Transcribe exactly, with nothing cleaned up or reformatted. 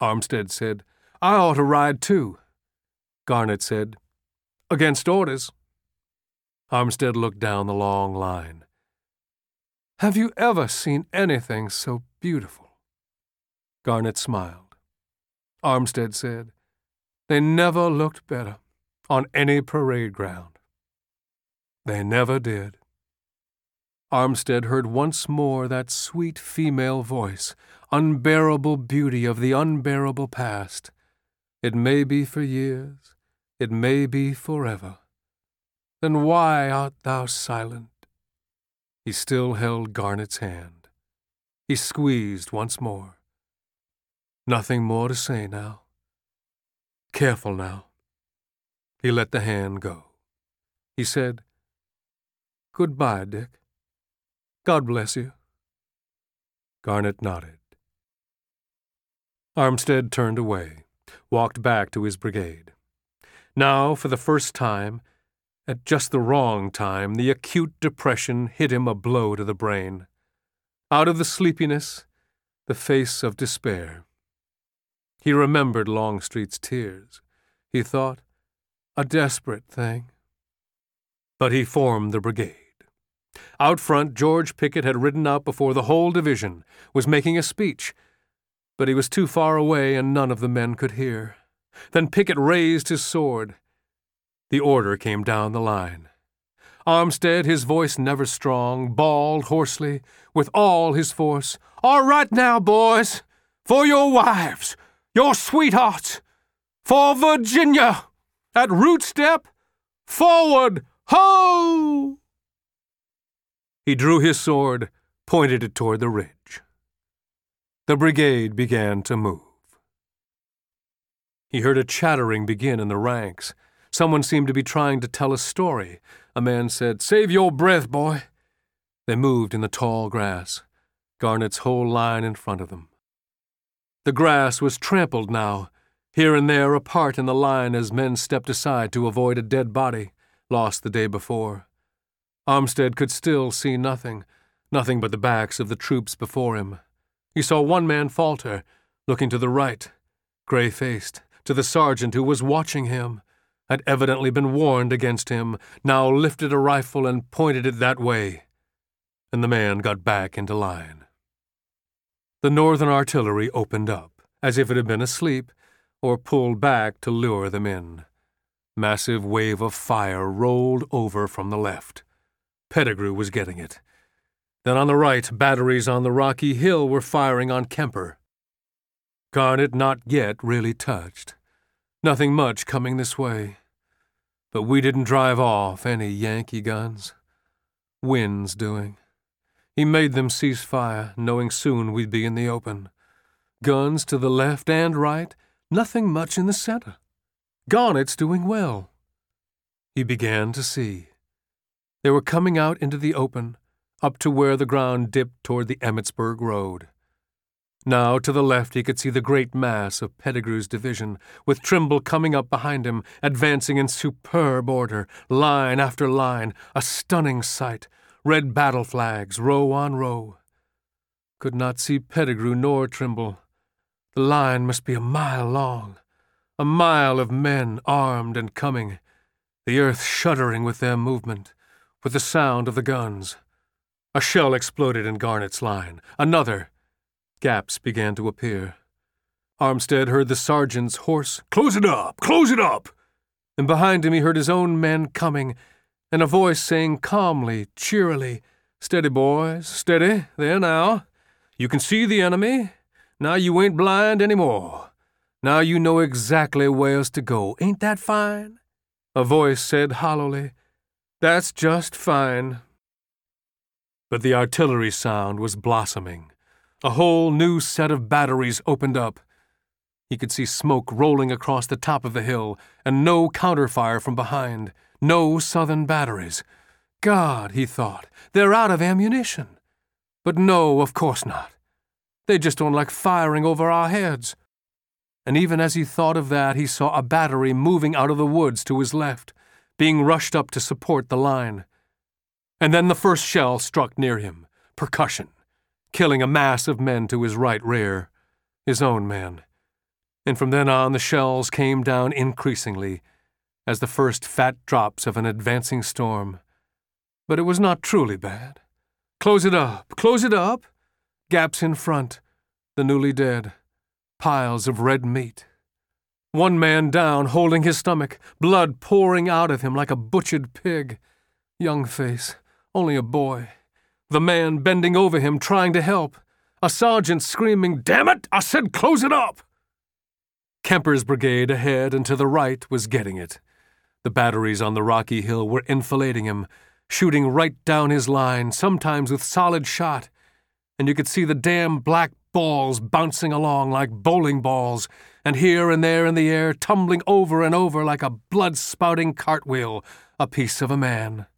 Armstead said. "I ought to ride too." Garnett said, "Against orders." Armstead looked down the long line. "Have you ever seen anything so beautiful?" Garnett smiled. Armstead said, "They never looked better on any parade ground." They never did. Armstead heard once more that sweet female voice, unbearable beauty of the unbearable past. It may be for years, it may be forever. Then why art thou silent? He still held Garnett's hand. He squeezed once more. Nothing more to say now. Careful now. He let the hand go. He said, "Goodbye, Dick. God bless you." Garnett nodded. Armstead turned away, walked back to his brigade. Now, for the first time, at just the wrong time, the acute depression hit him a blow to the brain. Out of the sleepiness, the face of despair. He remembered Longstreet's tears. He thought, a desperate thing. But he formed the brigade. Out front, George Pickett had ridden out before the whole division, was making a speech, but he was too far away and none of the men could hear. Then Pickett raised his sword. The order came down the line. Armstead, his voice never strong, bawled hoarsely, with all his force, "All right now, boys, for your wives, your sweethearts, for Virginia, at root step, forward, ho!" He drew his sword, pointed it toward the ridge. The brigade began to move. He heard a chattering begin in the ranks. Someone seemed to be trying to tell a story. A man said, "Save your breath, boy." They moved in the tall grass, Garnett's whole line in front of them. The grass was trampled now, here and there a part in the line as men stepped aside to avoid a dead body, lost the day before. Armstead could still see nothing, nothing but the backs of the troops before him. He saw one man falter, looking to the right, gray-faced, to the sergeant who was watching him, had evidently been warned against him, now lifted a rifle and pointed it that way, and the man got back into line. The Northern artillery opened up, as if it had been asleep, or pulled back to lure them in. Massive wave of fire rolled over from the left. Pettigrew was getting it. Then on the right, batteries on the rocky hill were firing on Kemper. Garnett not yet really touched. Nothing much coming this way. But we didn't drive off any Yankee guns. Wind's doing. He made them cease fire, knowing soon we'd be in the open. Guns to the left and right, nothing much in the center. Garnett's doing well. He began to see. They were coming out into the open, up to where the ground dipped toward the Emmitsburg road. Now, to the left, he could see the great mass of Pettigrew's division, with Trimble coming up behind him, advancing in superb order, line after line, a stunning sight, red battle flags, row on row. Could not see Pettigrew nor Trimble. The line must be a mile long, a mile of men armed and coming, the earth shuddering with their movement, with the sound of the guns. A shell exploded in Garnett's line. Another. Gaps began to appear. Armstead heard the sergeant's hoarse, "Close it up! Close it up!" And behind him he heard his own men coming, and a voice saying calmly, cheerily, "Steady, boys, steady, there now. You can see the enemy. Now you ain't blind any more. Now you know exactly where's to go. Ain't that fine?" A voice said hollowly, "That's just fine." But the artillery sound was blossoming. A whole new set of batteries opened up. He could see smoke rolling across the top of the hill, and no counterfire from behind, no Southern batteries. God, he thought, they're out of ammunition. But no, of course not. They just don't like firing over our heads. And even as he thought of that, he saw a battery moving out of the woods to his left, being rushed up to support the line. And then the first shell struck near him, percussion, killing a mass of men to his right rear, his own men. And from then on the shells came down increasingly, as the first fat drops of an advancing storm. But it was not truly bad. Close it up, close it up! Gaps in front, the newly dead, piles of red meat. One man down, holding his stomach, blood pouring out of him like a butchered pig. Young face, only a boy. The man bending over him, trying to help. A sergeant screaming, "Damn it, I said close it up!" Kemper's brigade ahead and to the right was getting it. The batteries on the rocky hill were enfilading him, shooting right down his line, sometimes with solid shot, and you could see the damn black balls bouncing along like bowling balls, and here and there in the air, tumbling over and over like a blood-spouting cartwheel, a piece of a man.